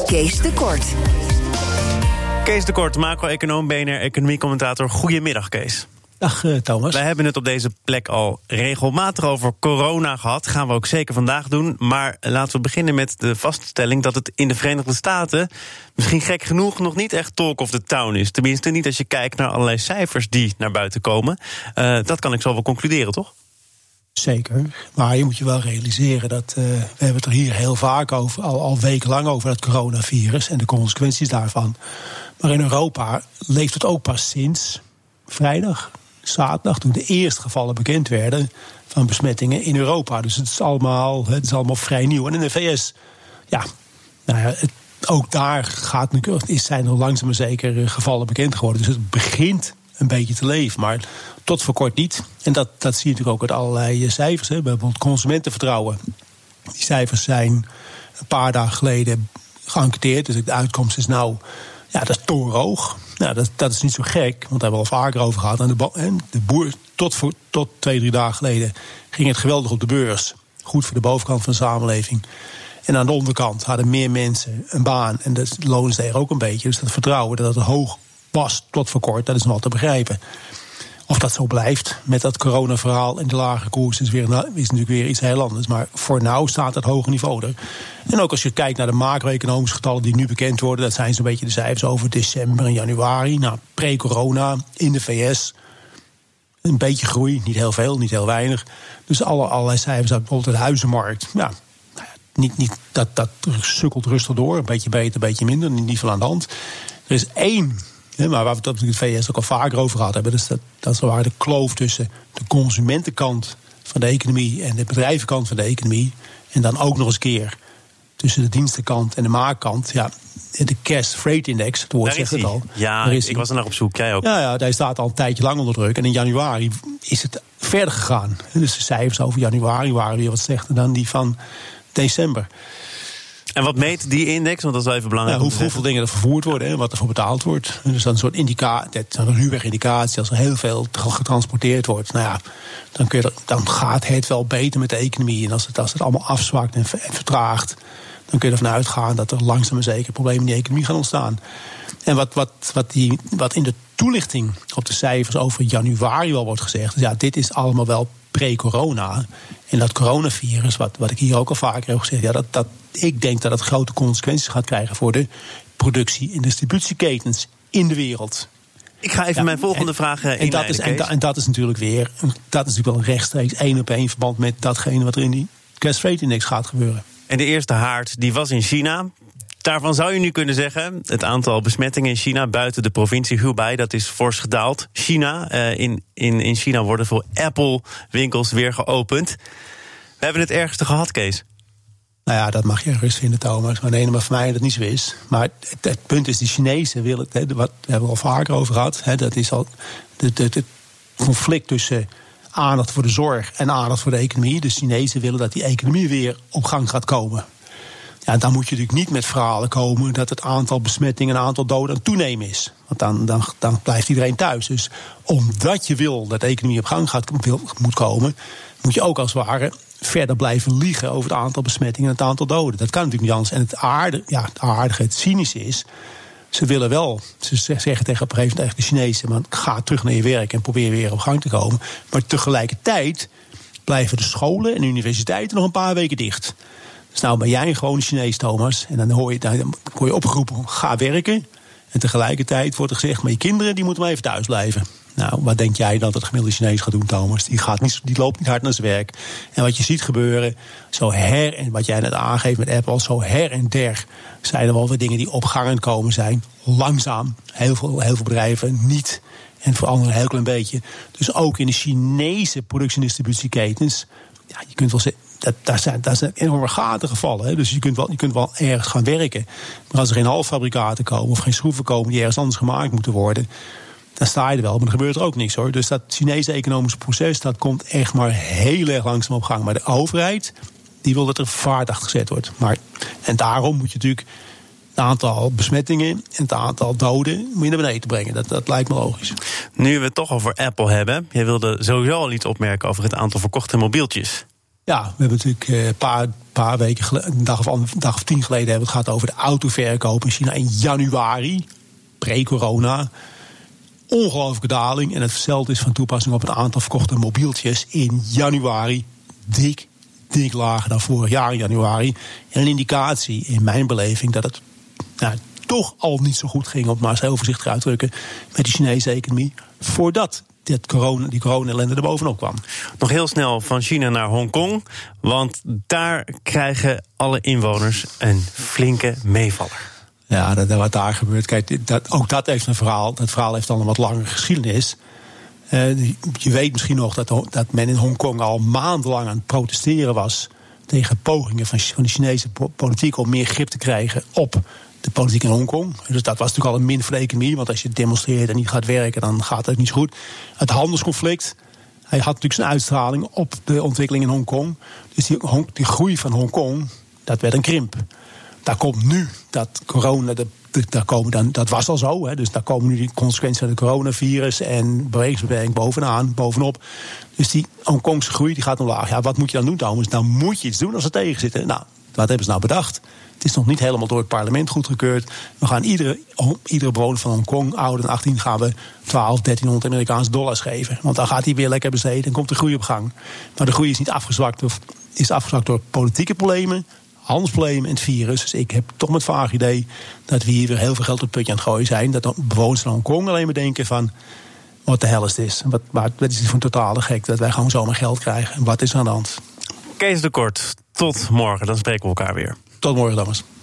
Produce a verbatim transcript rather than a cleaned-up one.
Kees de Kort. Kees de Kort, macro-econoom, B N R-economiecommentator. Goedemiddag, Kees. Dag uh, Thomas. Wij hebben het op deze plek al regelmatig over corona gehad. Gaan we ook zeker vandaag doen. Maar laten we beginnen met de vaststelling dat het in de Verenigde Staten misschien gek genoeg nog niet echt talk of the town is. Tenminste niet als je kijkt naar allerlei cijfers die naar buiten komen. Uh, dat kan ik zo wel concluderen, toch? Zeker, maar je moet je wel realiseren dat uh, we hebben het er hier heel vaak over, al, al wekenlang over het coronavirus en de consequenties daarvan. Maar in Europa leeft het ook pas sinds vrijdag, zaterdag, toen de eerste gevallen bekend werden van besmettingen in Europa. Dus het is allemaal, het is allemaal vrij nieuw. En in de V S, ja, nou ja, het, ook daar gaat, is, zijn er langzaam maar zeker gevallen bekend geworden. Dus het begint een beetje te leven, maar tot voor kort niet. En dat, dat zie je natuurlijk ook uit allerlei cijfers. Hè. Bijvoorbeeld consumentenvertrouwen. Die cijfers zijn een paar dagen geleden geënquêteerd. Dus de uitkomst is nou, ja, dat is torenhoog. Nou, dat, dat is niet zo gek, want daar hebben we al vaker over gehad. En de, de boer, tot, voor, tot twee, drie dagen geleden ging het geweldig op de beurs. Goed voor de bovenkant van de samenleving. En aan de onderkant hadden meer mensen een baan. En de lonen stegen ook een beetje. Dus dat vertrouwen dat het hoog was tot voor kort, dat is nog wel te begrijpen. Of dat zo blijft met dat coronaverhaal en de lage koers is, weer, is natuurlijk weer iets heel anders. Maar voor nu staat het hoge niveau er. En ook als je kijkt naar de macro-economische getallen die nu bekend worden, dat zijn zo'n beetje de cijfers over december en januari. Nou, pre-corona in de V S. Een beetje groei, niet heel veel, niet heel weinig. Dus alle, allerlei cijfers uit bijvoorbeeld de huizenmarkt. Ja, niet, niet, dat, dat sukkelt rustig door. Een beetje beter, een beetje minder, niet veel aan de hand. Er is één. Ja, maar waar we het op de V S ook al vaker over gehad hebben, dus dat, dat is waar de kloof tussen de consumentenkant van de economie en de bedrijvenkant van de economie. En dan ook nog eens keer tussen de dienstenkant en de maakkant. Ja, de Cass Freight Index, het woord zegt het al. Ja, ik was er nog op zoek, jij ook. Ja, ja, hij staat al een tijdje lang onder druk. En in januari is het verder gegaan. Dus de cijfers over januari waren weer wat slechter dan die van december. En wat meet die index? Want dat is wel even belangrijk. Ja, hoe, hoeveel dingen er vervoerd worden en wat er voor betaald wordt. Dus dan een soort indicatie, een ruwweg-indicatie. Als er heel veel getransporteerd wordt, nou ja, dan, kun je er, dan gaat het wel beter met de economie. En als het, als het allemaal afzwakt en, en vertraagt, dan kun je ervan uitgaan dat er langzaam maar zeker problemen in de economie gaan ontstaan. En wat, wat, wat, die, wat in de toelichting op de cijfers over januari wel wordt gezegd, dus ja, dit is allemaal wel pre-corona. En dat coronavirus, wat, wat ik hier ook al vaker heb gezegd, ja, dat, dat, ik denk dat het grote consequenties gaat krijgen voor de productie- en distributieketens in de wereld. Ik ga even ja, mijn volgende en, vraag inleiden, en dat, is, en, da, en dat is natuurlijk weer, dat is natuurlijk wel een rechtstreeks één op één verband met datgene wat er in die Cass Freight Index gaat gebeuren. En de eerste haard, die was in China. Daarvan zou je nu kunnen zeggen, het aantal besmettingen in China buiten de provincie Hubei, dat is fors gedaald. China, uh, in, in, in China worden voor Apple-winkels weer geopend. We hebben het ergste gehad, Kees. Nou ja, dat mag je rust vinden, Thomas. Maar nee, maar voor mij dat het niet zo is. Maar het, het punt is, de Chinezen willen het, hè, wat we hebben al vaker over gehad, hè, dat is al het conflict tussen aandacht voor de zorg en aandacht voor de economie. De Chinezen willen dat die economie weer op gang gaat komen. Ja, dan moet je natuurlijk niet met verhalen komen dat het aantal besmettingen en het aantal doden aan het toenemen is. Want dan, dan, dan blijft iedereen thuis. Dus omdat je wil dat de economie op gang gaat, wil, moet komen, moet je ook als het ware verder blijven liegen over het aantal besmettingen en het aantal doden. Dat kan natuurlijk niet anders. En het aardige, ja, het aardige, het cynische is, ze willen wel, ze zeggen tegen op een gegeven moment de Chinezen, maar ga terug naar je werk en probeer weer op gang te komen. Maar tegelijkertijd blijven de scholen en de universiteiten nog een paar weken dicht. Dus nou ben jij een gewone Chinees, Thomas, en dan hoor je, dan word je opgeroepen, ga werken. En tegelijkertijd wordt er gezegd, maar je kinderen die moeten maar even thuis blijven. Nou, wat denk jij dat het gemiddelde Chinees gaat doen, Thomas? Die, gaat niet, die loopt niet hard naar zijn werk. En wat je ziet gebeuren, zo her en wat jij net aangeeft met Apple, zo her en der zijn er wel weer dingen die op gang aan het komen zijn. Langzaam, heel veel, heel veel bedrijven niet. En voor anderen een heel klein beetje. Dus ook in de Chinese productie- en distributieketens, ja, je kunt wel zeggen, Dat, daar, zijn, daar zijn enorme gaten gevallen. Hè. Dus je kunt, wel, je kunt wel ergens gaan werken. Maar als er geen halffabrikaten komen of geen schroeven komen die ergens anders gemaakt moeten worden, dan sta je er wel, maar er gebeurt er ook niks hoor. Dus dat Chinese economische proces, dat komt echt maar heel erg langzaam op gang. Maar de overheid, die wil dat er vaart achter gezet wordt. Maar, en daarom moet je natuurlijk het aantal besmettingen en het aantal doden moet je naar beneden brengen. Dat, dat lijkt me logisch. Nu we het toch over Apple hebben, jij wilde sowieso al iets opmerken over het aantal verkochte mobieltjes. Ja, we hebben natuurlijk een paar, paar weken geleden, een dag of, een dag of tien geleden hebben we het gehad over de autoverkoop in China in januari, pre-corona. Ongelooflijke daling. En hetzelfde is van toepassing op het aantal verkochte mobieltjes in januari. Dik, dik lager dan vorig jaar in januari. En een indicatie in mijn beleving dat het nou, toch al niet zo goed ging, om het maar eens heel voorzichtig uit te drukken, met de Chinese economie, voordat dit corona, die corona-ellende er bovenop kwam. Nog heel snel van China naar Hongkong, want daar krijgen alle inwoners een flinke meevaller. Ja, dat, wat daar gebeurt. Kijk, dat, ook dat heeft een verhaal. Dat verhaal heeft al een wat langere geschiedenis. Uh, je weet misschien nog dat, dat men in Hongkong al maandenlang aan het protesteren was tegen pogingen van, van de Chinese politiek om meer grip te krijgen op de politiek in Hongkong. Dus dat was natuurlijk al een min voor de economie, want als je demonstreert en niet gaat werken, dan gaat het niet zo goed. Het handelsconflict, hij had natuurlijk zijn uitstraling op de ontwikkeling in Hongkong. Dus die, die groei van Hongkong, dat werd een krimp. Daar komt nu dat corona, de, de, daar komen dan, dat was al zo, hè, dus daar komen nu die consequenties van het coronavirus en bewegingsbeperking bovenaan, bovenop. Dus die Hongkongse groei die gaat omlaag. Ja, wat moet je dan doen, Thomas? Dan moet je iets doen als ze tegen zitten. Nou, wat hebben ze nou bedacht? Het is nog niet helemaal door het parlement goedgekeurd. We gaan iedere, iedere bewoner van Hongkong, ouder dan achttien, gaan we twaalf, dertienhonderd Amerikaanse dollars geven. Want dan gaat hij weer lekker besteden en komt de groei op gang. Maar de groei is niet afgezwakt, of is afgezwakt door politieke problemen, handelsproblemen en het virus. Dus ik heb toch met vaag idee dat we hier weer heel veel geld op het putje aan het gooien zijn. Dat de bewoners van Hongkong alleen maar denken van, wat de hel is dit? Wat, wat is dit voor een totale gek dat wij gewoon zomaar geld krijgen? En wat is er aan de hand? Kees de Kort, tot morgen. Dan spreken we elkaar weer. Tot morgen, dames.